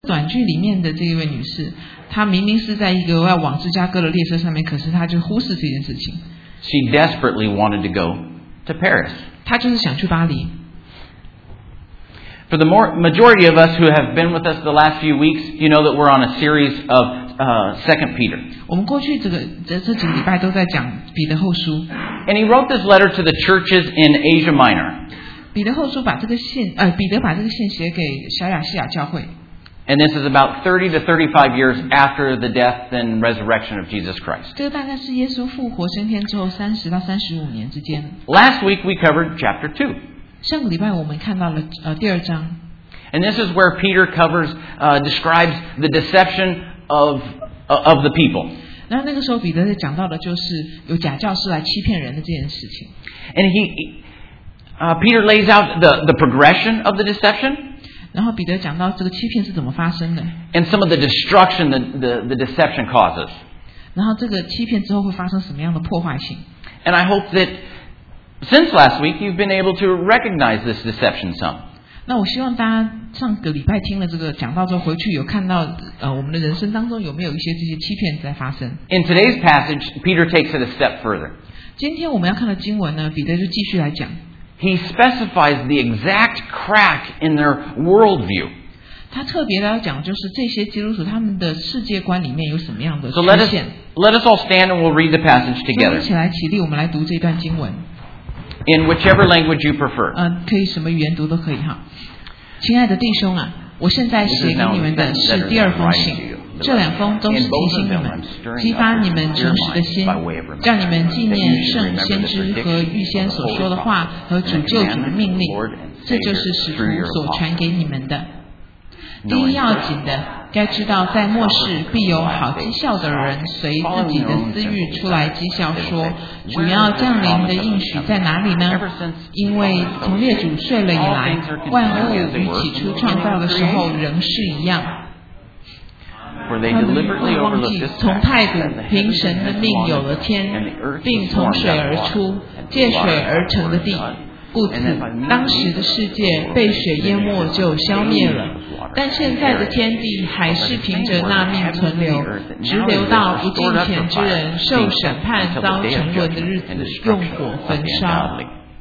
短剧里面的这一位女士，她明明是在一个要往芝加哥的列车上面，可是她就忽视这件事情。 She desperately wanted to go to Paris. 她就是想去巴黎。 For the majority of us who have been with us the last few weeks, you know that we're on a series of 2 Peter. 我们过去这几个礼拜都在讲彼得后书。 And he wrote this letter to the churches in Asia Minor. 彼得后书把这个信写给小亚细亚教会。 And this is about 30 to 35 years after the death and resurrection of Jesus Christ. 这个大概是耶稣复活升天之后30到35年之间。 Last week we covered chapter 2. 上个礼拜我们看到了第2章。 And this is where Peter describes the deception of the people. 然后那个时候彼得讲到的就是有假教师来欺骗人的这件事情。 And Peter lays out the progression of the deception. 然后彼得讲到这个欺骗是怎么发生的。 And some of the destruction the deception causes. 然后这个欺骗之后会发生什么样的破坏性。 And I hope that since last week you've been able to recognize this deception some. 那我希望大家上个礼拜听了这个讲道之后回去有看到我们的人生当中有没有一些这些欺骗在发生。 In today's passage, Peter takes it a step further. 今天我们要看的经文呢，彼得就继续来讲。 He specifies the exact crack in their worldview. 他特别的要讲就是这些基督徒他们的世界观里面有什么样的缺陷。 Let us all stand and we'll read the passage together. 一起来起立，我们来读这段经文。 In whichever language you prefer. 可以什么语言读都可以哈。亲爱的弟兄啊，我现在写给你们的是第2封信，这2封都是提醒你们，激发你们诚实的心，让你们纪念圣先知和预先所说的话和主救主的命令，这就是使徒所传给你们的。第一要紧的，该知道在末世必有好讥笑的人随自己的私欲出来讥笑说，主要降临的应许在哪里呢？因为从列祖睡了以来，万物与起初创造的时候仍是一样。他们忘记从太古凭神的命有了天，并从水而出，借水而成的地。故此，当时的世界被水淹没就消灭了，但现在的天地还是凭着那命存留，直留到不敬虔之人受审判遭沉沦的日子，用火焚烧。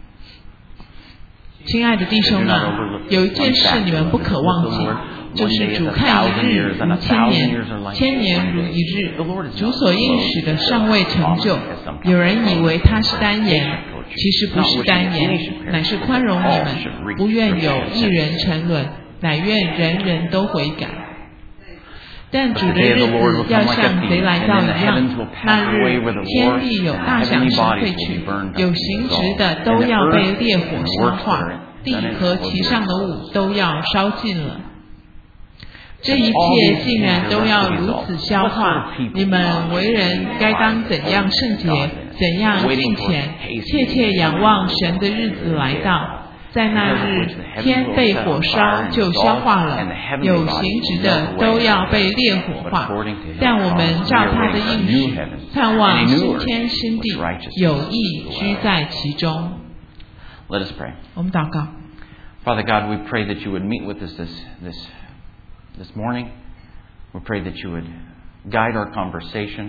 亲爱的弟兄啊，有一件事你们不可忘记，就是主看一日如千年，千年如一日。主所应许的尚未成就，有人以为他是单言，其实不是单言，乃是宽容你们，不愿有一人沉沦，乃愿人人都悔改。但主的日子要像贼来到一样，那日天地有大响声退去，有形质的都要被烈火消化，地和其上的物都要烧尽了。这一切竟然都要如此消化，你们为人该当怎样圣洁，怎样敬虔，切切仰望神的日子来到。在那日，天被火烧就消化了，有形质的都要被烈火化。但我们照他的应许，盼望新天新地，有义居在其中。 Let us pray. 我们祷告。 Father God, we pray that you would meet with us this morning. We pray that you would guide our conversation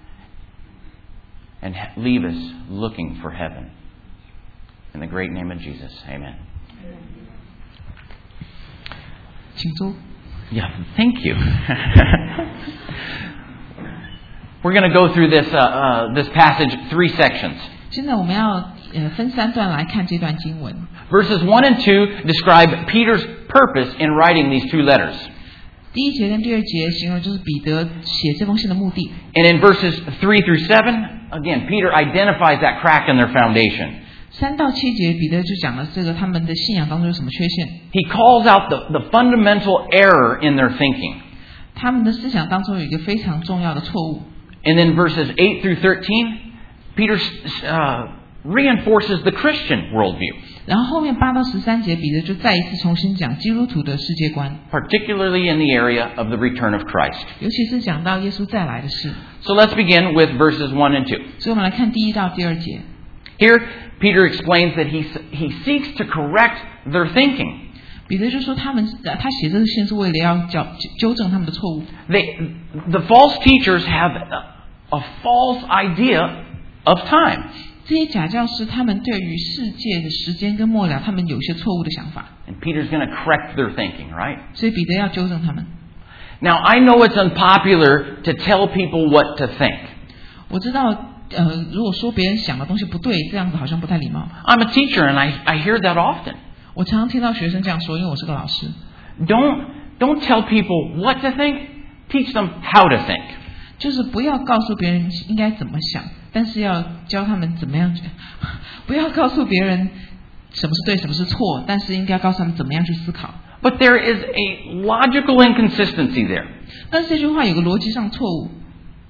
and leave us looking for heaven. In the great name of Jesus, amen. 请坐。 Yeah, thank you. We're going to go through this passage 3 sections. 现在我们要分3段来看这段经文。 Verses 1 and 2 describe Peter's purpose in writing these 2 letters. 第1节跟第2节形容就是彼得写这封信的目的。 And in verses 3 through 7, again, Peter identifies that crack in their foundation. 3到7节，彼得就讲了这个他们的信仰当中有什么缺陷。 He calls out the fundamental error in their thinking. 他们的思想当中有一个非常重要的错误。 And then verses 8 through 13, Peter reinforces the Christian worldview. 然后后面8到13节，彼得就再一次重新讲基督徒的世界观， particularly in the area of the return of Christ. 尤其是讲到耶稣再来的事。 So let's begin with verses 1 and 2. 所以我们来看第1到第2节。 Here, Peter explains that he seeks to correct their thinking. 彼得就说他写这个信是为了要纠正他们的错误。 The false teachers have a false idea of time. 这些假教师他们对于世界的时间跟末了，他们有些错误的想法。 And Peter's going to correct their thinking, right? 所以彼得要纠正他们。 Now, I know it's unpopular to tell people what to think. 我知道如果说别人想的东西不对，这样子好像不太礼貌。 I'm a teacher and I hear that often. 我常常听到学生这样说，因为我是个老师。 Don't tell people what to think, teach them how to think. 就是不要告诉别人应该怎么想，但是要教他们怎么样。不要告诉别人什么是对，什么是错，但是应该告诉他们怎么样去思考。 But there is a logical inconsistency there. 但是这句话有个逻辑上错误。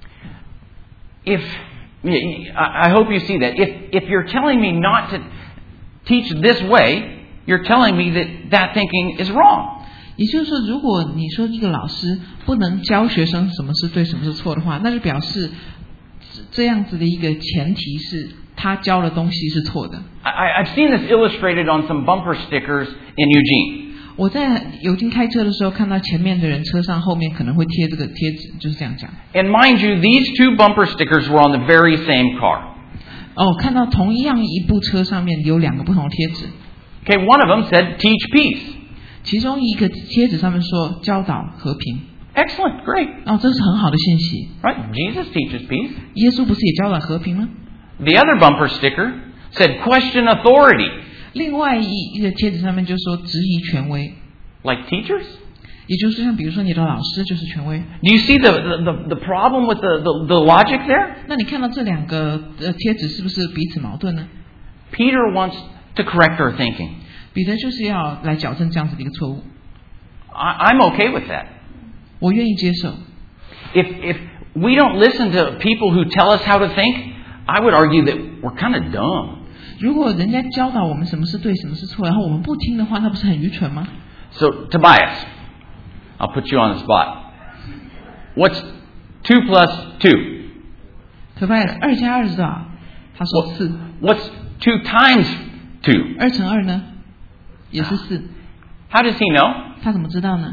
I hope you see that. If you're telling me not to teach this way, you're telling me that thinking is wrong. 也就是说，如果你说一个老师不能教学生什么是对，什么是错的话，那就表示这样子的一个前提是他教的东西是错的。 I've seen this illustrated on some bumper stickers in Eugene. 我在有经开车的时候，看到前面的人车上后面可能会贴这个贴纸，就是这样讲。 And mind you, these two bumper stickers were on the very same car. 看到同样一部车上面有两个不同的贴纸。 Okay, one of them said teach peace. 其中一个贴纸上面说教导和平。 Excellent, great. 这是很好的信息。 Right, Jesus teaches peace. 耶稣不是也教导和平吗？ The other bumper sticker said question authority. 另外一个贴纸上面就说质疑权威。 Like teachers? 也就是像比如说你的老师就是权威。 Do you see the problem with the logic there? 那你看到这两个贴纸是不是彼此矛盾呢？ Peter wants to correct our thinking. 彼得就是要来矫正这样子的一个错误。 I'm okay with that. 我愿意接受。 If we don't listen to people who tell us how to think, I would argue that we're kind of dumb. 如果人家教导我们什么是对，什么是错，然后我们不听的话，那不是很愚蠢吗？ So, Tobias, I'll put you on the spot. What's 2 plus 2? Tobias, 2加2是多少？他说4。 What's 2 times 2? 2乘2呢？也是4。 How does he know? 他怎么知道呢？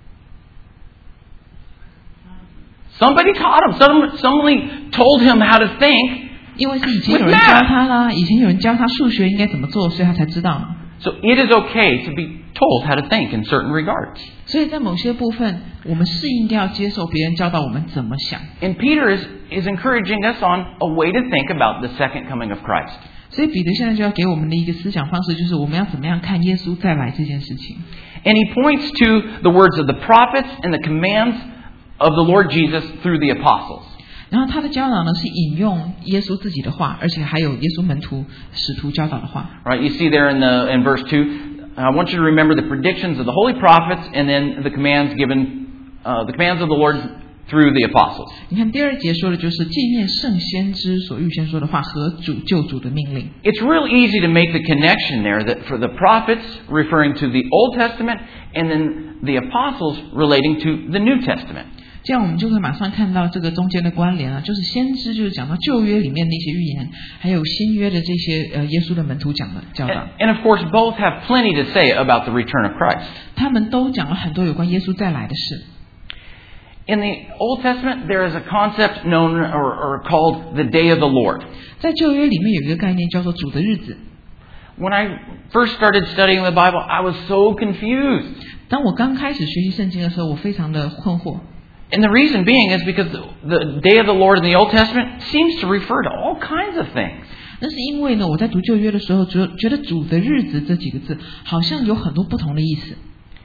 Somebody taught him. Somebody told him how to think. 因为是以前有人教他啦，以前有人教他数学应该怎么做，所以他才知道。 So it is okay to be told how to think in certain regards. 所以在某些部分，我们是应该要接受别人教导我们怎么想。 And Peter is encouraging us on a way to think about the second coming of Christ. 所以彼得现在就要给我们的一个思想方式，就是我们要怎么样看耶稣再来这件事情。 And he points to the words of the prophets and the commands of the Lord Jesus through the apostles. 然后他的教导呢是引用耶稣自己的话，而且还有耶稣门徒使徒教导的话。 Right, you see there in verse 2, I want you to remember the predictions of the holy prophets and then the commands of the Lord through the apostles. 你看第2节说的就是纪念圣先知所预先说的话和救主的命令。 It's real easy to make the connection there that for the prophets referring to the Old Testament and then the apostles relating to the New Testament. 这样我们就会马上看到这个中间的关联了，就是先知就是讲到旧约里面的一些预言，还有新约的这些耶稣的门徒讲的教导。 And of course, both have plenty to say about the return of Christ. 他们都讲了很多有关耶稣再来的事。 In the Old Testament, there is a concept known or called the Day of the Lord. 在旧约里面有一个概念叫做主的日子。 When I first started studying the Bible, I was so confused. 当我刚开始学习圣经的时候，我非常的困惑。 And the reason being is because the Day of the Lord in the Old Testament seems to refer to all kinds of things. 那是因为呢，我在读旧约的时候，觉得主的日子这几个字好像有很多不同的意思。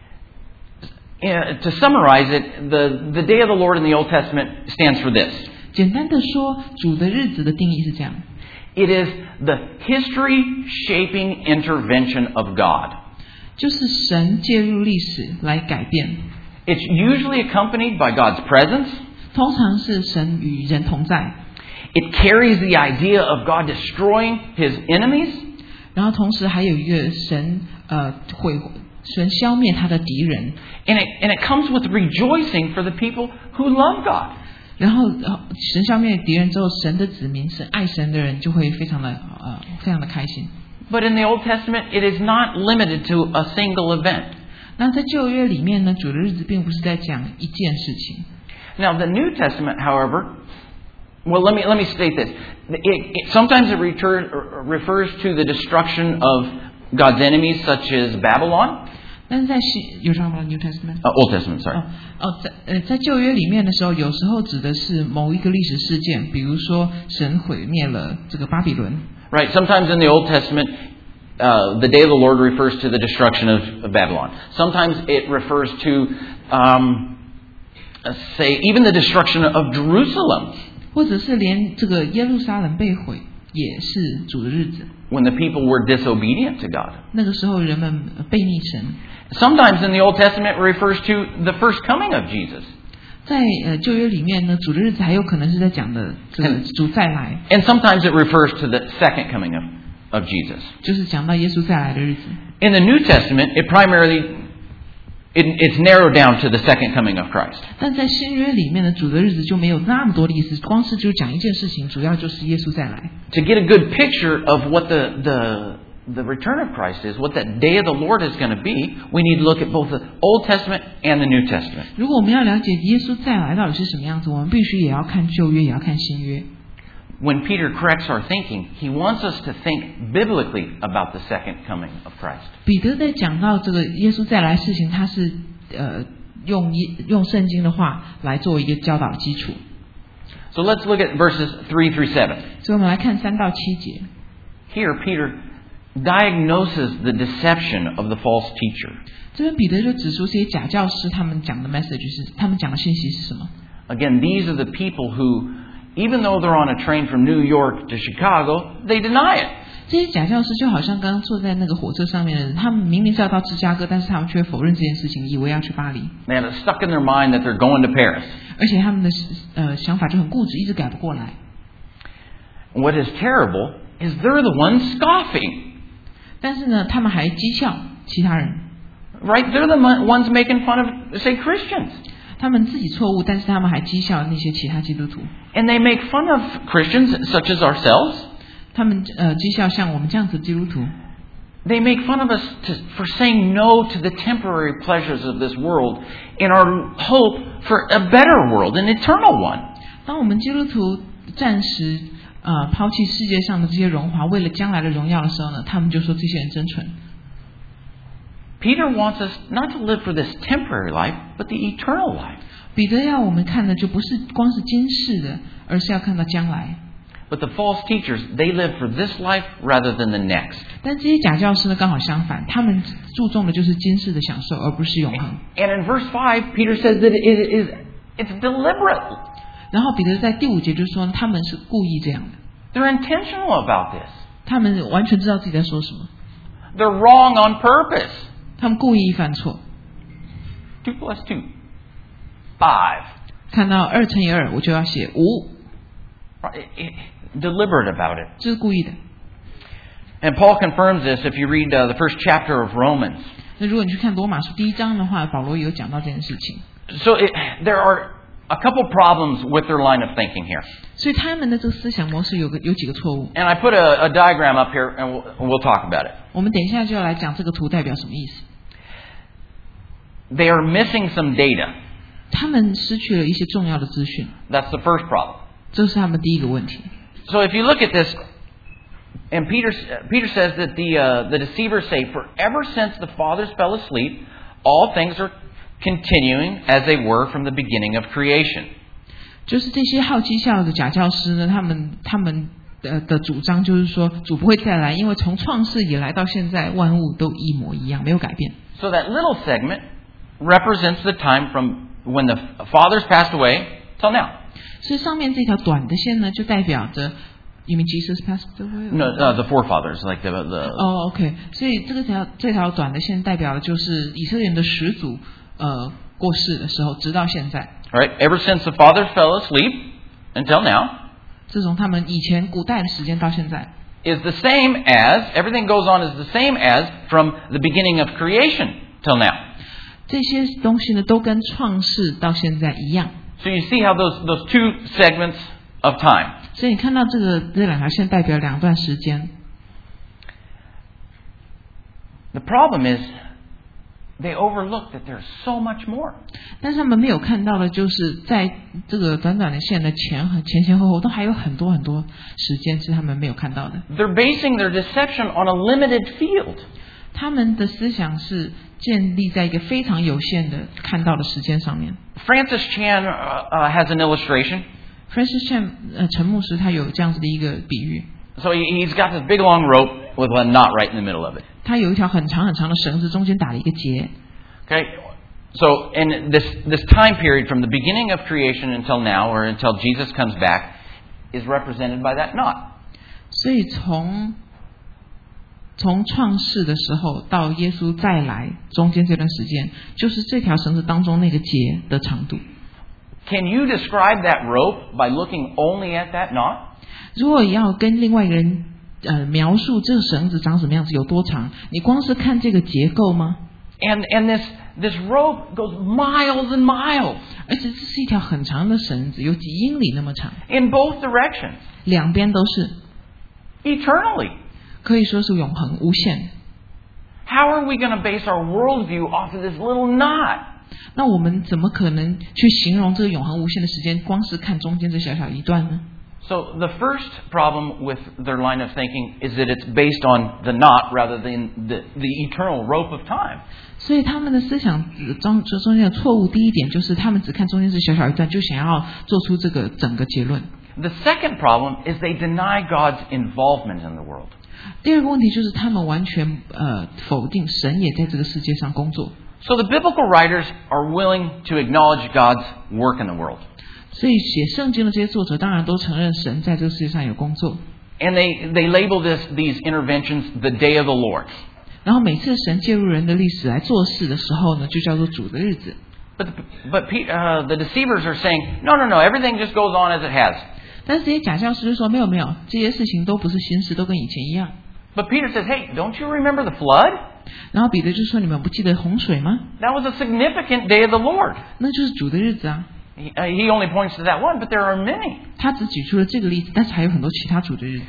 To summarize it, the Day of the Lord in the Old Testament stands for this. 简单的说，主的日子的定义是这样。 It is the history-shaping intervention of God. 就是神介入历史来改变。 It's usually accompanied by God's presence. 通常是神与人同在。 It carries the idea of God destroying His enemies. 然后同时还有一个神消灭他的敌人。 And it comes with rejoicing for the people who love God. 然后神消灭敌人之后，神的子民，神爱神的人就会非常的开心。 But in the Old Testament, it is not limited to a single event. 那在旧约里面呢，主的日子并不是在讲一件事情。 Now the New Testament, however, well, let me state this. Sometimes it refers to the destruction of God's enemies, such as Babylon. 但是在有什么 New Testament? Old Testament, sorry. 在旧约里面的时候，有时候指的是某一个历史事件，比如说神毁灭了这个巴比伦。 Right. Sometimes in the Old Testament, the day of the Lord refers to the destruction of Babylon. Sometimes it refers to, say, even the destruction of Jerusalem. 或者是连这个耶路撒冷被毁，也是主的日子。 When the people were disobedient to God. 那个时候人们背逆神。 Sometimes in the Old Testament it refers to the first coming of Jesus. 在旧约里面呢，主的日子还有可能是在讲的这个主再来。 And sometimes it refers to the second coming of Jesus. 就是讲到耶稣再来的日子。 In the New Testament, it's narrowed down to the second coming of Christ. 但在新约里面的主的日子就没有那么多的意思，光是就讲一件事情，主要就是耶稣再来。 To get a good picture of what the return of Christ is, what that day of the Lord is going to be, we need to look at both the Old Testament and the New Testament. 如果我们要了解耶稣再来到底是什么样子，我们必须也要看旧约，也要看新约。 When Peter corrects our thinking, he wants us to think biblically about the second coming of Christ. 彼得在讲到这个耶稣再来的事情，他是用圣经的话来作为一个教导的基础。 So let's look at verses 3 through 7. 所以我们来看3到7节。 Here, Peter diagnoses the deception of the false teacher. 这边彼得就指出这些假教师他们讲的 message 是，他们讲的信息是什么。 Again, these are the people who, even though they're on a train from New York to Chicago, they deny it. 这些假教师就好像刚刚坐在那个火车上面的人，他们明明是要到芝加哥，但是他们却否认这件事情，以为要去巴黎。 They had it stuck in their mind that they're going to Paris. 而且他们的想法就很固执，一直改不过来。 What is terrible is they're the ones scoffing. 但是呢，他们还讥笑其他人。 Right? They're the ones making fun of, say, Christians. 他们自己错误，但是他们还讥笑那些其他基督徒。 And they make fun of Christians such as ourselves. 他们讥笑像我们这样子的基督徒。 They make fun of us for saying no to the temporary pleasures of this world in our hope for a better world, an eternal one. 当我们基督徒暂时抛弃世界上的这些荣华，为了将来的荣耀的时候呢，他们就说这些人真蠢。 Peter wants us not to live for this temporary life, but the eternal life. 彼得要我们看的就不是光是今世的，而是要看到将来。 But the false teachers, they live for this life rather than the next. 但这些假教师呢，刚好相反，他们注重的就是今世的享受，而不是永恒。 And in verse 5, Peter says that it's deliberate. 然后彼得在第5节就说，他们是故意这样的。 They're intentional about this. 他们完全知道自己在说什么。 They're wrong on purpose. 他们故意犯错。 2 plus 2, 5. 看到2乘以2，我就要写5。 Deliberate about it. 这是故意的。 And Paul confirms this if you read the first chapter of Romans. 那如果你去看罗马书第1章的话，保罗也有讲到这件事情。 So there are a couple problems with their line of thinking here. 所以他们的这个思想模式有几个错误。 And I put a diagram up here, and we'll talk about it. 我们等一下就要来讲这个图代表什么意思。 They are missing some data. 他们失去了一些重要的资讯。 That's the first problem. 这是他们第一个问题。 So if you look at this, and Peter says that the deceivers say, "For ever since the fathers fell asleep, all things are continuing as they were from the beginning of creation." 就是这些好讥笑的假教师呢，他们的主张就是说，主不会再来，因为从创世以来到现在，万物都一模一样，没有改变。 So that little segment represents the time from when the fathers passed away till now. 所以上面这条短的线呢，就代表着 You mean Jesus passed away? No, the forefathers, like the. OK. 所以这条短的线代表的就是以色列人的始祖过世的时候，直到现在。 Right, ever since the fathers fell asleep until now. 自从他们以前古代的时间到现在。 Is the same as everything goes on is the same as from the beginning of creation till now. 这些东西呢，都跟创世到现在一样。 So you see how those two segments of time. 所以你看到这两条线代表2段时间。 The problem is they overlook that there's so much more. 但是他们没有看到的就是在这个短短的线的前后后都还有很多时间是他们没有看到的。 They're basing their deception on a limited field. 他们的思想是建立在一个非常有限的看到的时间上面。 Francis Chan has an illustration. Francis Chan 陈牧师他有这样子的一个比喻。 So he's got this big long rope with a knot right in the middle of it. 他有一条很长的绳子，中间打了一个结。 Okay, so in this time period from the beginning of creation until now, or until Jesus comes back, is represented by that knot. 所以从创世的时候到耶稣再来中间这段时间，就是这条绳子当中那个结的长度。 Can you describe that rope by looking only at that knot? 如果要跟另外一个人描述这个绳子长什么样子，有多长，你光是看这个结构吗？ And this rope goes miles and miles. 而且这是一条很长的绳子，有几英里那么长。 In both directions. 两边都是。 Eternally. 可以说是永恒无限。 How are we going to base our worldview off of this little knot? 那我们怎么可能去形容这个永恒无限的时间，光是看中间这小小一段呢？ So the first problem with their line of thinking is that it's based on the knot rather than the eternal rope of time. 所以他们的思想中间的错误，第一点就是他们只看中间这小小一段，就想要做出这个整个结论。 The second problem is they deny God's involvement in the world. 第二个问题就是他们完全否定神也在这个世界上工作。 So the biblical writers are willing to acknowledge God's work in the world. 所以写圣经的这些作者当然都承认神在这个世界上有工作。 And they label these interventions the day of the Lord. 然后每次神介入人的历史来做事的时候呢，就叫做主的日子。 But the deceivers are saying, no, everything just goes on as it has. 但是这些假教师就说没有，这些事情都不是新事，都跟以前一样。 But Peter says, hey, don't you remember the flood? 然后彼得就说，你们不记得洪水吗？ That was a significant day of the Lord. 那就是主的日子啊。 He only points to that one, but there are many. 他只举出了这个例子，但是还有很多其他主的日子。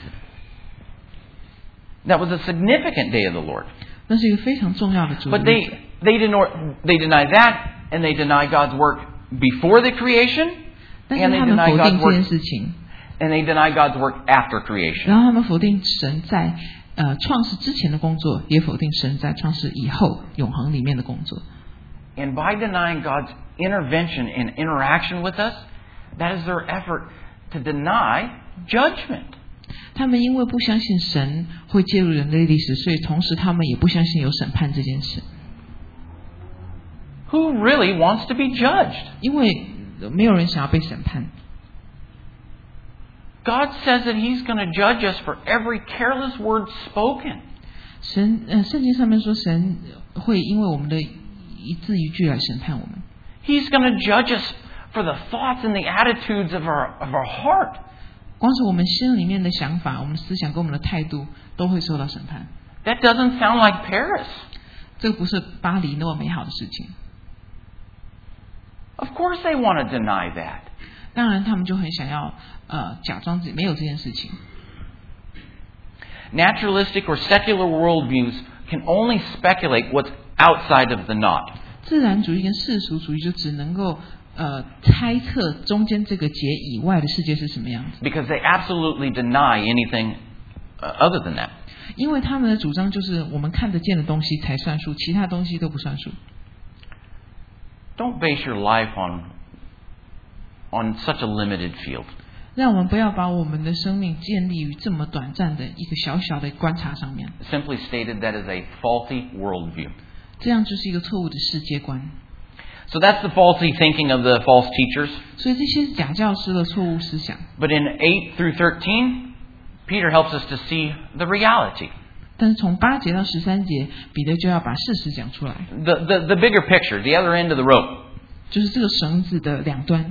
That was a significant day of the Lord. 那是一个非常重要的主的 But 日子。 they deny that, and they deny God's work before the creation, 但是 and they 他们 deny 否 God's 定这件 work, 事情， and they deny God's work after creation. 然后他们否定神在创世之前的工作，也否定神在创世以后永恒里面的工作。 And by denying God's intervention and interaction with us, that is their effort to deny judgment. 他们因为不相信神会介入人类历史，所以同时他们也不相信有审判这件事。 Who really wants to be judged? 因为没有人想要被审判。 God says that He's going to judge us for every careless word spoken. 圣经上面说，神会因为我们的一字一句来审判我们。 He's going to judge us for the thoughts and the attitudes of our heart. 光是我们心里面的想法、我们的思想跟我们的态度，都会受到审判。 That doesn't sound like Paris. 这个不是巴黎那么美好的事情。 Of course they want to deny that. 当然，他们就很想要假装自己没有这件事情。 Naturalistic or secular worldviews can only speculate what's outside of the knot. 自然主义跟世俗主义就只能够猜测中间这个结以外的世界是什么样子。 Because they absolutely deny anything other than that. 因为他们的主张就是我们看得见的东西才算数，其他东西都不算数。 Don't base your life on such a limited field. 让我们不要把我们的生命建立于这么短暂的一个小小的观察上面。 Simply stated, that is a faulty worldview. 这样就是一个错误的世界观。 So that's the faulty thinking of the false teachers. 所以这些假教师的错误思想。 But in 8 through 13, Peter helps us to see the reality. 但是从8节到13节，彼得就要把事实讲出来。 The bigger picture, the other end of the rope. 就是这个绳子的两端。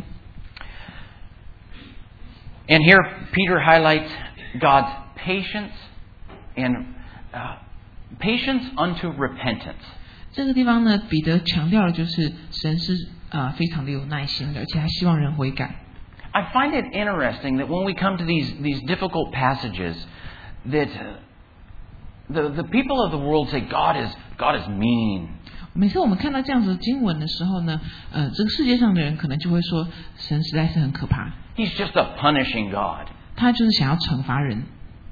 And here Peter highlights God's patience and patience unto repentance. 这个地方呢，彼得强调的就是神是非常的有耐心的，而且还希望人悔改。 I find it interesting that when we come to these difficult passages, that The people of the world say God is mean. 每次我们看到这样子的经文的时候呢，这个世界上的人可能就会说，神实在是很可怕。 He's just a punishing God. 他就是想要惩罚人。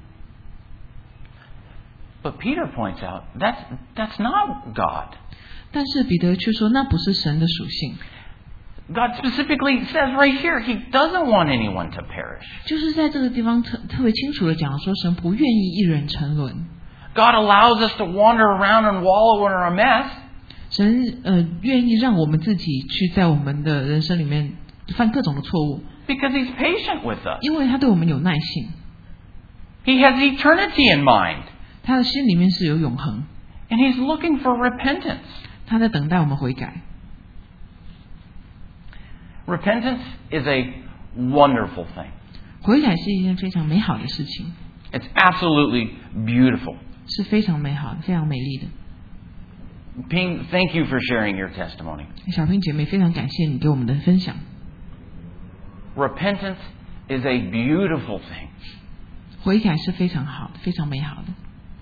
But Peter points out that's not God. 但是彼得却说，那不是神的属性。 God specifically says right here, He doesn't want anyone to perish. 就是在这个地方特别清楚的讲说，神不愿意一人沉沦。 God allows us to wander around and wallow in our mess. 神愿意让我们自己去在我们的人生里面犯各种的错误。 Because He's patient with us. 因为他对我们有耐性。 He has eternity in mind. 他的心里面是有永恒。 And He's looking for repentance. 他在等待我们悔改。 Repentance is a wonderful thing. 悔改是一件非常美好的事情。 It's absolutely beautiful. 是非常美好的，非常美丽的。 Ping, thank you for sharing your testimony. 小平姐妹，非常感谢你给我们的分享。 Repentance is a beautiful thing. 悔改是非常好的，非常美好的。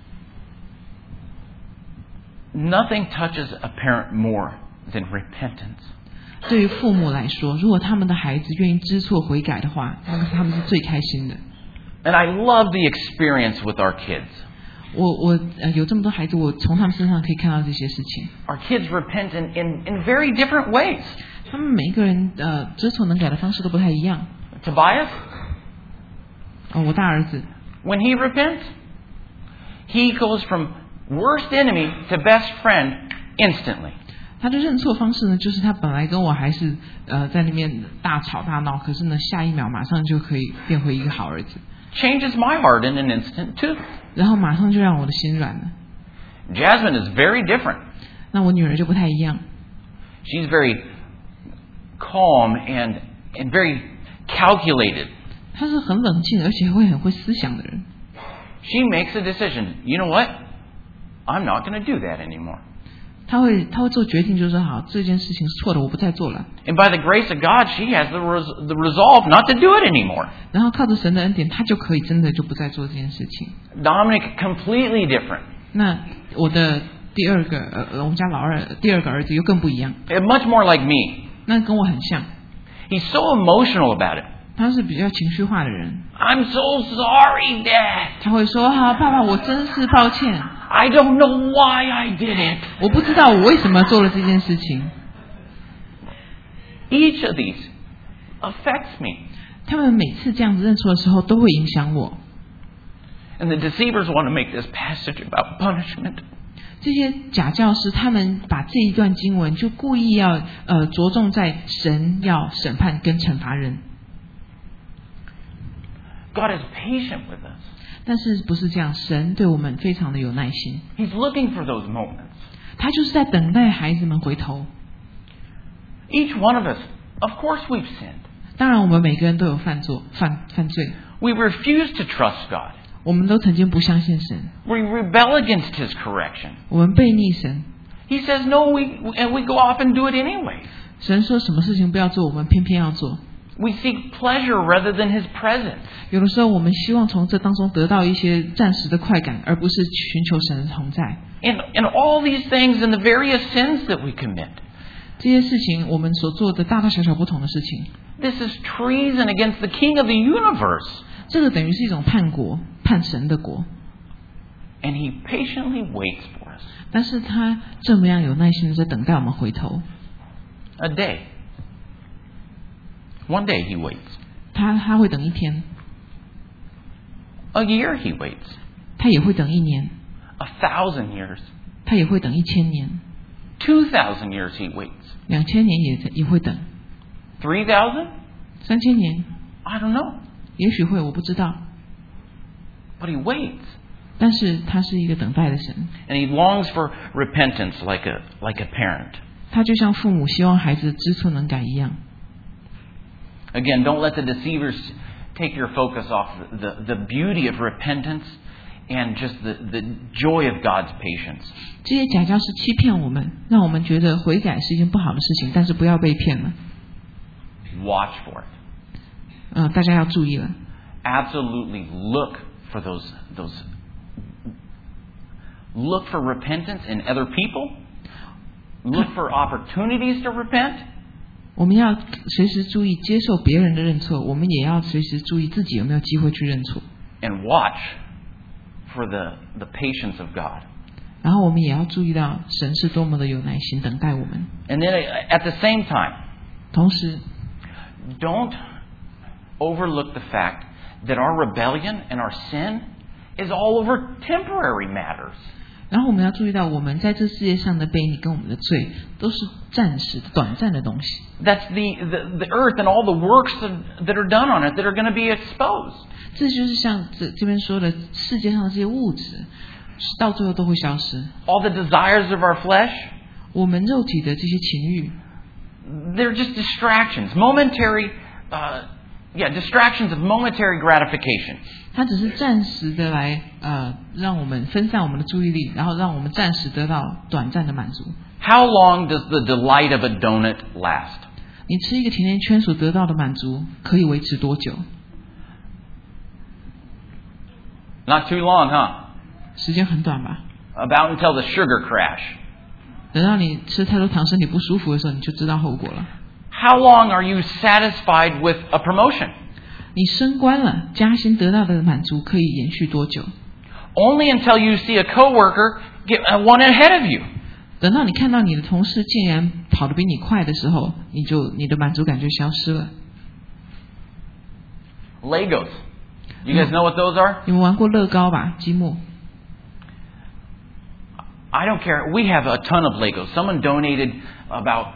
Nothing touches a parent more than repentance. 对于父母来说，如果他们的孩子愿意知错悔改的话，那么他们是最开心的。 And I love the experience with our kids. 我有这么多孩子，我从他们身上可以看到这些事情。 Our kids repent in very different ways. 他们每一个人知错能改的方式都不太一样。 Tobias? 我大儿子 When he repents, he goes from worst enemy to best friend instantly. 他的认错方式呢，就是他本来跟我还是在那边大吵大闹，可是呢下一秒马上就可以变回一个好儿子。 Changes my heart in an instant too. 然后马上就让我的心软了。 Jasmine is very different. 那我女儿就不太一样。 She's very calm and very calculated. 她是很冷静，而且会很会思想的人。 She makes a decision. You know what? I'm not going to do that anymore. 她会做决定，就是说好，这件事情是错的，我不再做了。 And by the grace of God, she has the resolve not to do it anymore. 然后靠着神的恩典，她就可以真的就不再做这件事情。 Dominic completely different. 那我的第二个我们家老二第二个儿子又更不一样。 Much more like me. 那跟我很像。 He's so emotional about it. 他是比较情绪化的人。 I'm so sorry, Dad. 他会说：“好，爸爸，我真是抱歉。 I don't know why I did it. 我不知道我为什么做了这件事情。” Each of these affects me. 他们每次这样子认错的时候，都会影响我。 And the deceivers want to make this passage about punishment. 这些假教师，他们把这一段经文就故意要着重在神要审判跟惩罚人。 God is patient with us. 但是不是这样？神对我们非常的有耐心。 He's looking for those moments. 他就是在等待孩子们回头。 Each one of us, of course, we've sinned. 当然，我们每个人都有犯罪。 We refuse to trust God. 我们都曾经不相信神。 We rebel against His correction. 我们背逆神。 He says no, and we go off and do it anyway. 神说什么事情不要做，我们偏偏要做。 We seek pleasure rather than His presence. 有的时候，我们希望从这当中得到一些暂时的快感，而不是寻求神的同在。 And all these things and the various sins that we commit. 这些事情，我们所做的大大小小不同的事情。 This is treason against the King of the universe. 这个等于是一种叛神的国。 And He patiently waits for us. 但是他这么样有耐心的在等待我们回头。 A day. One day He waits. 他会等一天。 A year He waits. 他也会等一年。 1,000 years. 他也会等1000年。 2,000 years He waits. 2000年也会等。 3,000? 3000年 I don't know. 也许会，我不知道。 But He waits. 但是他是一个等待的神。 And He longs for repentance like a parent. 他就像父母希望孩子知错能改一样。 Again, don't let the deceivers take your focus off the beauty of repentance and just the joy of God's patience. 这些假教师欺骗我们，让我们觉得悔改是一件不好的事情，但是不要被骗了。 Watch for it. 大家要注意了。 Absolutely look for those look for repentance in other people, look for opportunities to repent. 我们要随时注意接受别人的认错，我们也要随时注意自己有没有机会去认错。 And watch for the patience of God. 然后我们也要注意到神是多么的有耐心等待我们。 And then at the same time, 同时 don't overlook the fact that our rebellion and our sin is all over temporary matters. 然后我们要注意到我们在这世界上的悖逆跟我们的罪都是暂时的短暂的东西。 That's the earth and all the works that are done on it that are going to be exposed. 这就是像这边说的世界上的这些物质到最后都会消失。 All the desires of our flesh, 我们肉体的这些情欲 they're just distractions, distractions of momentary gratification. 它只是暂时的来让我们分散我们的注意力，然后让我们暂时得到短暂的满足。 How long does the delight of a donut last? 你吃一个甜甜圈所得到的满足可以维持多久？ Not too long, huh? 时间很短吧。 About until the sugar crash. 等到你吃太多糖身体不舒服的时候，你就知道后果了。 How long are you satisfied with a promotion? 你升官了，加薪得到的满足可以延续多久？ Only until you see a coworker get one ahead of you. 等到你看到你的同事竟然跑得比你快的时候，你的满足感就消失了。 Legos. You guys know what those are? 你们玩过乐高吧？积木。 I don't care. We have a ton of Legos. Someone donated about,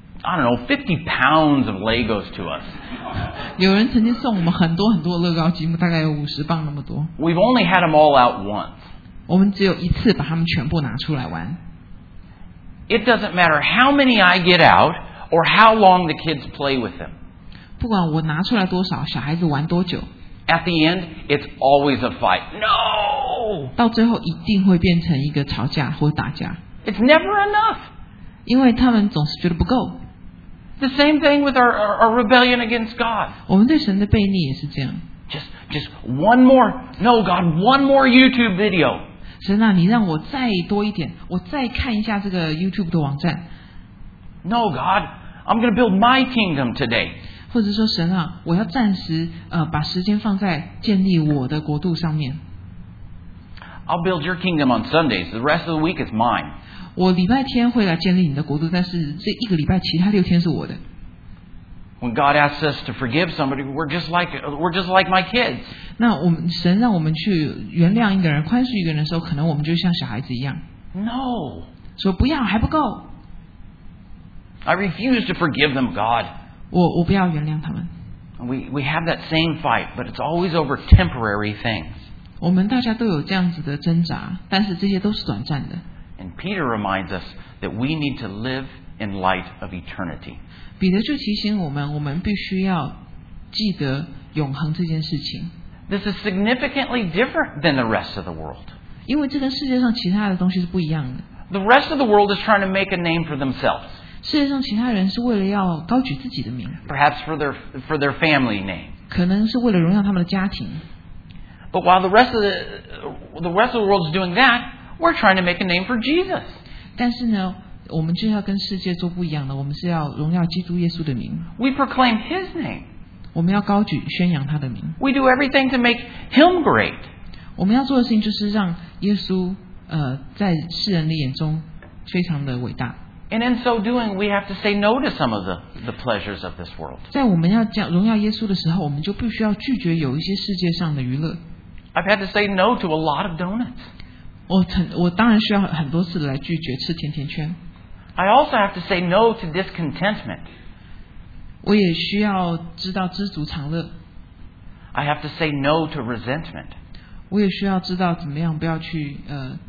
50 pounds of Legos to us. 有人曾经送我们很多很多乐高积木，大概有50磅那么多。 We've only had them all out once. 我们只有一次把它们全部拿出来玩。 It doesn't matter how many I get out or how long the kids play with them. 不管我拿出来多少，小孩子玩多久， At the end, it's always a fight. No! 到最后一定会变成一个吵架或打架， It's never enough. 因为他们总是觉得不够。 The same thing with our rebellion against God. 我们对神的悖逆也是这样。 Just one more. No, God, one more YouTube video. 神啊，你让我再多一点，我再看一下这个 YouTube 的网站。 No, God, I'm going to build my kingdom today. 或者说神啊，我要暂时把时间放在建立我的国度上面。 I'll build your kingdom on Sundays. The rest of the week is mine. 我礼拜天会来建立你的国度，但是这一个礼拜其他6天是我的。 When God asks us to forgive somebody, we're just like my kids. 那神让我们去原谅一个人、宽恕一个人的时候，可能我们就像小孩子一样， No. 说不要，还不够， I refuse to forgive them, God. 我不要原谅他们。 We have that same fight, but it's always over temporary things. 我们大家都有这样子的挣扎，但是这些都是短暂的。 And Peter reminds us that we need to live in light of eternity. 彼得就提醒我们必须要记得永恒这件事情。 This is significantly different than the rest of the world. 因为这跟世界上其他的东西是不一样的。 The rest of the world is trying to make a name for themselves. 世界上其他人是为了要高举自己的名， Perhaps for their family name. 可能是为了荣耀他们的家庭。 But while the rest of the world is doing that, we're trying to make a name for Jesus. 但是呢，我们就要跟世界做不一样的，我们是要荣耀基督耶稣的名， We proclaim His name. 我们要高举宣扬他的名。 We do everything to make Him great. 我们要做的事情就是让耶稣在世人的眼中非常的伟大。 And in so doing, we have to say no to some of the pleasures of this world. 在我们要讲荣耀耶稣的时候，我们就必须要拒绝有一些世界上的娱乐。 I've had to say no to a lot of donuts. 我当然需要很多次来拒绝吃甜甜圈。 I also have to say no to discontentment. 我也需要知道知足常乐。 I have to say no to resentment. 我也需要知道怎么样不要去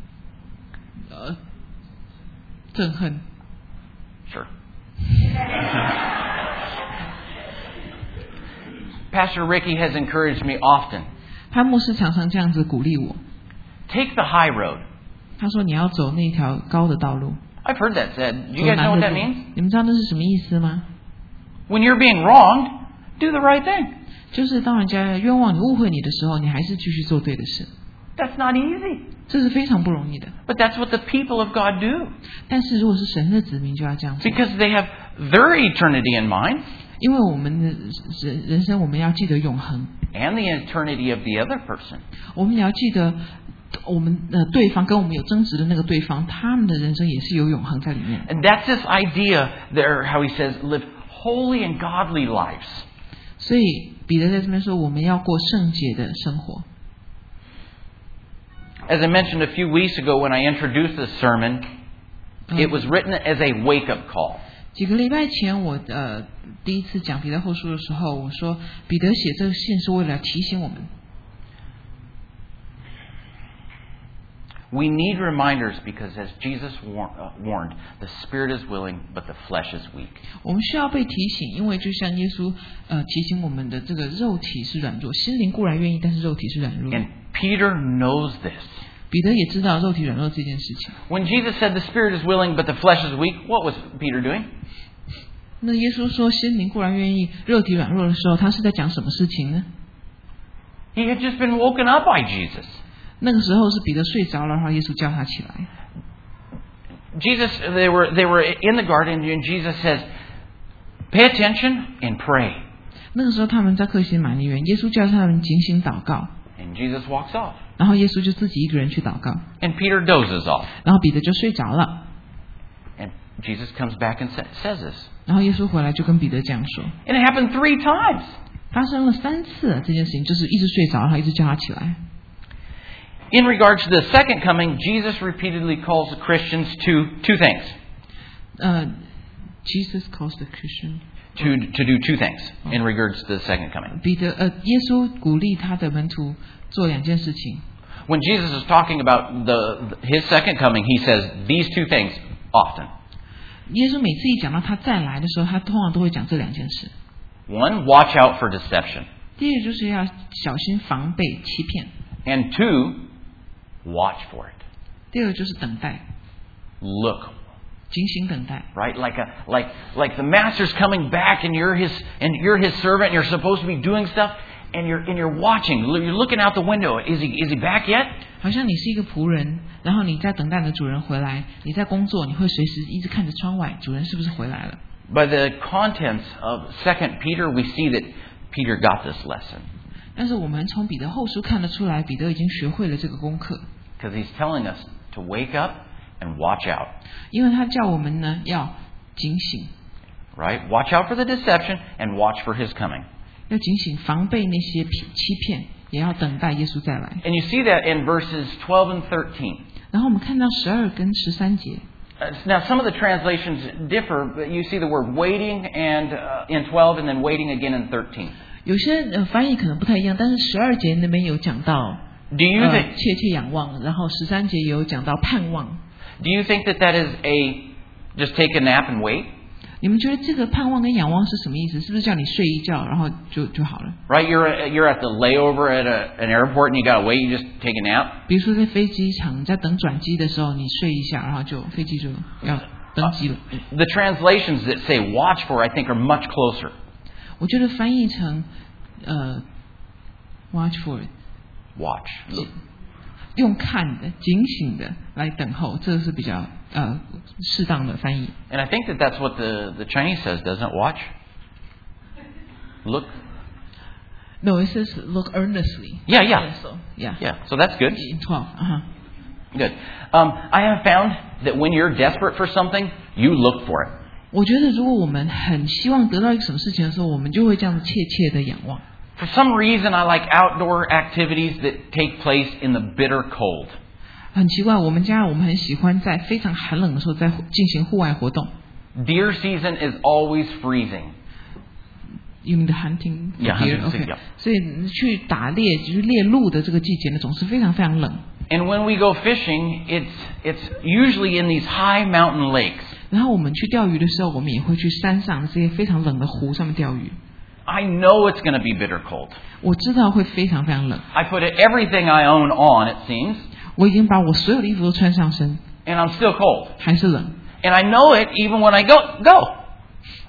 憎恨。 Sure. Pastor Ricky has encouraged me often. 潘牧师常常这样子鼓励我。 Take the high road. 他说你要走那条高的道路。 I've heard that said. Do you guys know what that means? 你们知道那是什么意思吗？ When you're being wronged, do the right thing. 就是当人家冤枉你、误会你的时候，你还是继续做对的事。 That's not easy. 这是非常不容易的。 But that's what the people of God do. 但是如果是神的子民就要这样做， Because they have their eternity in mind 因为我们的人生我们要记得永恒， and the eternity of the other person. 我们也要记得我们对方跟我们有争执的那个对方，他们的人生也是有永恒在里面。 And that's this idea there, how he says, live holy and godly lives. 所以彼得在这边说，我们要过圣洁的生活。 As I mentioned a few weeks ago when I introduced this sermon, it was written as a wake-up call. 几个礼拜前，我第一次讲彼得后书的时候，我说彼得写这个信是为了提醒我们。 We need reminders because, as Jesus warned, the spirit is willing, but the flesh is weak. 我们需要被提醒，因为就像耶稣提醒我们的，这个肉体是软弱，心灵固然愿意，但是肉体是软弱。 And Peter knows this. 彼得也知道肉体软弱这件事情。 When Jesus said the spirit is willing, but the flesh is weak, what was Peter doing? 那耶稣说心灵固然愿意，肉体软弱的时候，他是在讲什么事情呢？ He had just been woken up by Jesus. 那个时候是彼得睡着了，然后耶稣叫他起来。 They were in the garden, and Jesus says, "Pay attention and pray." 那个时候他们在客西马尼园，耶稣叫他们警醒祷告， And Jesus walks off. 然后耶稣就自己一个人去祷告， And Peter dozes off. 然后彼得就睡着了， And Jesus comes back and says this. 然后耶稣回来就跟彼得这样说。 And it happened 3 times. 发生了3次这件事情，就是一直睡着，然后一直叫他起来。 In regards to the second coming, Jesus repeatedly calls the Christians to 2 things. Jesus calls the Christian To do 2 things in regards to the second coming. 耶稣鼓励他的门徒做2件事情。 When Jesus is talking about his second coming, he says these 2 things often. 耶稣每次一讲到他再来的时候，他通常都会讲这2件事。 1, watch out for deception. 第一个就是要小心防备欺骗， And 2, watch for it. 第二个就是等待， Look, 警醒等待。 right? Like the master's coming back, and you're his servant, and you're supposed to be doing stuff, and you're watching. You're looking out the window. Is he back yet? 好像你是一个仆人，然后你在等待你的主人回来，你在工作，你会随时一直看着窗外，主人是不是回来了？ By the contents of 2 Peter, we see that Peter got this lesson. 但是我们从彼得后书看得出来，彼得已经学会了这个功课， Because he's telling us to wake up and watch out. 因为他叫我们呢要警醒， Right? Watch out for the deception and watch for his coming. 要警醒防备那些欺骗，也要等待耶稣再来。 And you see that in verses 12 and 13. 然后我们看到12跟13节。 Now, some of the translations differ, but you see the word waiting and in 12 and then waiting again in 13. 有些翻译可能不太一样，但是12节那边有讲到 Do you think 切切仰望，然后13节也有讲到盼望。 Do you think that is just take a nap and wait? 你们觉得这个盼望跟仰望是什么意思？是不是叫你睡一觉，然后就好了？ Right? You're at the layover at an airport and you got to wait. You just take a nap. 比如说在飞机场在等转机的时候，你睡一下，然后飞机就要登机了。 The translations that say watch for, I think, are much closer. 我觉得翻译成watch for Watch. 用看的、警醒的来等候，这是比较适当的翻译。 And I think that's what the Chinese says, doesn't it? Watch. Look. No, it says look earnestly. Yeah, yeah. So, yeah. Yeah, so that's good. In 12. Good. I have found that when you're desperate for something, you look for it. 我觉得如果我们很希望得到一个什么事情的时候，我们就会这样子切切的仰望。 For some reason, I like outdoor activities that take place in the bitter cold. 很奇怪，我们很喜欢在非常寒冷的时候在进行户外活动。 Deer season is always freezing. You mean the hunting? Yeah, deer? hunting season, Okay. yeah. 所以去打猎，就是猎鹿的这个季节呢，总是非常非常冷。 And when we go fishing, it's usually in these high mountain lakes. 然后我们去钓鱼的时候，我们也会去山上这些非常冷的湖上面钓鱼。 I know it's going to be bitter cold. 我知道会非常非常冷。 I put everything I own on, it seems, 我已经把我所有的衣服都穿上身， and I'm still cold. 还是冷。 And I know it even when I go.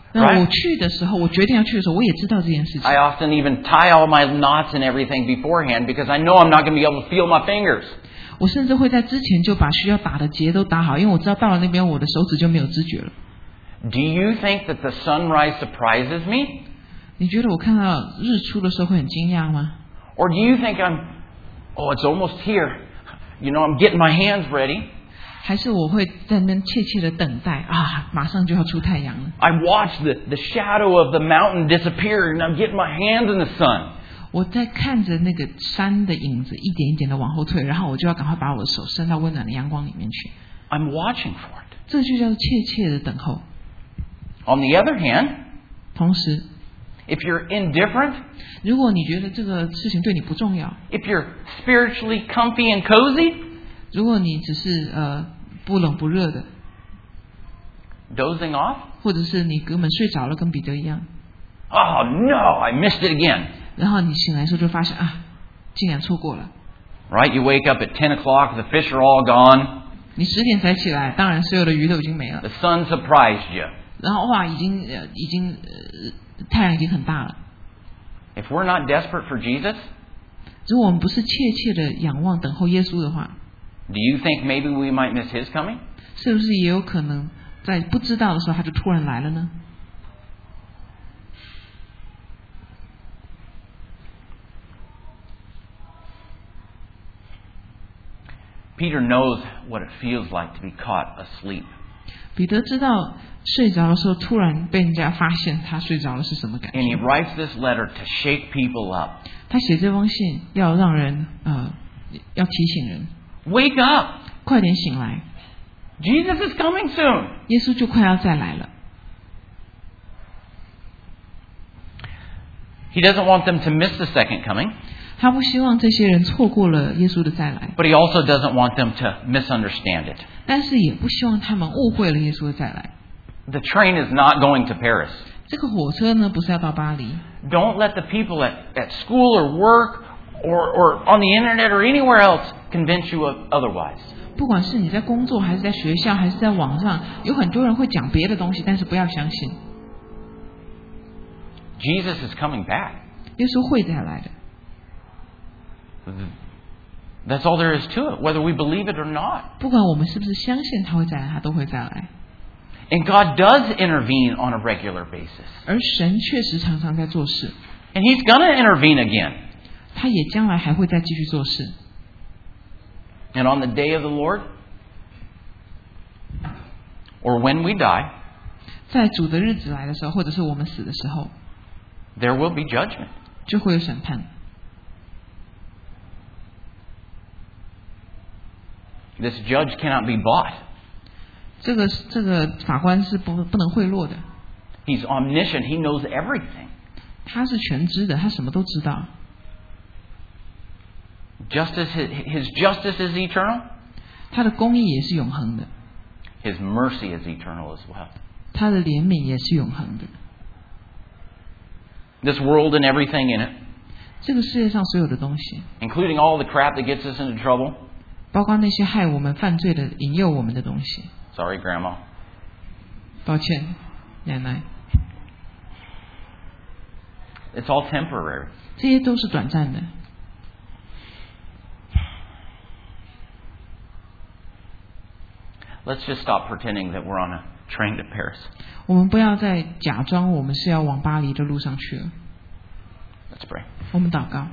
那我去的时候，我决定要去的时候，我也知道这件事情。 I often even tie all my knots and everything beforehand because I know I'm not going to be able to feel my fingers. 我甚至会在之前就把需要打的结都打好，因为我知道到了那边我的手指就没有知觉了。 Do you think that the sunrise surprises me? 你觉得我看到日出的时候会很惊讶吗？ Or do you think it's almost here. You know, I'm getting my hands ready. 还是我会在那边切切的等待啊，马上就要出太阳了。 I watch the shadow of the mountain disappear and I'm getting my hands in the sun. 我在看着那个山的影子一点一点的往后退，然后我就要赶快把我的手伸到温暖的阳光里面去。 I'm watching for it. 这就叫做切切的等候。 On the other hand, 同时， if you're indifferent, 如果你觉得这个事情对你不重要， if you're spiritually comfy and cozy, 如果你只是不冷不热的， dozing off, 或者是你根本睡着了，跟彼得一样， oh no, I missed it again. 然后你醒来的时候就发现啊，竟然错过了。 Right? You wake up at 10 o'clock, the fish are all gone. 你10点才起来，当然所有的鱼都已经没了。 The sun surprised you. 然后哇，已经太阳已经很大了。 If we're not desperate for Jesus, 如果我们不是切切的仰望等候耶稣的话， do you think maybe we might miss His coming? 是不是也有可能在不知道的时候他就突然来了呢？ Peter knows what it feels like to be caught asleep. 彼得知道睡着的时候突然被人家发现他睡着了是什么感 And he 觉。 writes this letter to shake people up. 他写这封信要让人要提醒人， Wake up! 快点醒来， Jesus is coming soon. 耶稣就快要再来了。 He doesn't want them to miss the second coming, 他不希望这些人错过了耶稣的再来， but he also doesn't want them to misunderstand it. 但是也不希望他们误会了耶稣的再来。 The train is not going to Paris. 这个火车呢，不是要到巴黎。 Don't let the people at school or work or on the internet or anywhere else convince you of otherwise. 不管是你在工作，还是在学校，还是在网上，有很多人会讲别的东西，但是不要相信， Jesus is coming back. 耶稣会再来的。 That's all there is to it, whether we believe it or not. 不管我们是不是相信他会再来，他都会再来。 And God does intervene on a regular basis. 而神确实常常在做事， And He's going to intervene again. 他也将来还会再继续做事。 And on the day of the Lord, or when we die, 在主的日子来的时候，或者是我们死的时候， there will be judgment. 就会有审判。 This judge cannot be bought. 这个法官是不能贿赂的， He's omniscient. He knows everything. 他是全知的，他什么都知道。 His justice is eternal. 他的公义也是永恒的， His mercy is eternal as well. 他的怜悯也是永恒的。 This world and everything in it, 这个世界上所有的东西， including all the crap that gets us into trouble. 包括那些害我们犯罪的、引诱我们的东西。 Sorry, Grandma. 抱歉，奶奶， It's all temporary. 这些都是短暂的。 Let's just stop pretending that we're on a train to Paris. 我们不要再假装我们是要往巴黎的路上去了。 Let's pray. 我们祷告。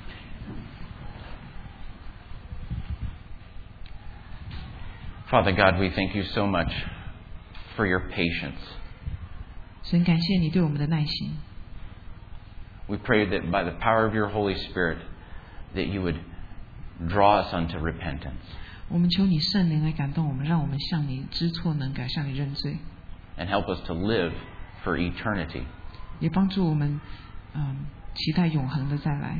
Father God, we thank you so much for your patience. 神，感谢你对我们的耐心。 We pray that by the power of your Holy Spirit, that you would draw us unto repentance 我们求你圣灵来感动我们，让我们向你知错能改，向你认罪， and help us to live for eternity. 也帮助我们期待永恒的再来。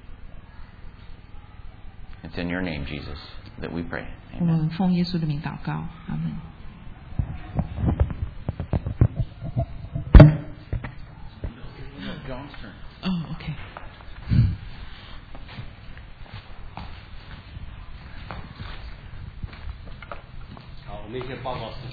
It's in your name, Jesus, that we pray. 我 Amen. 们奉耶稣的名祷告，阿门。 John's turn. 哦，OK。 好，我们一些报告事项。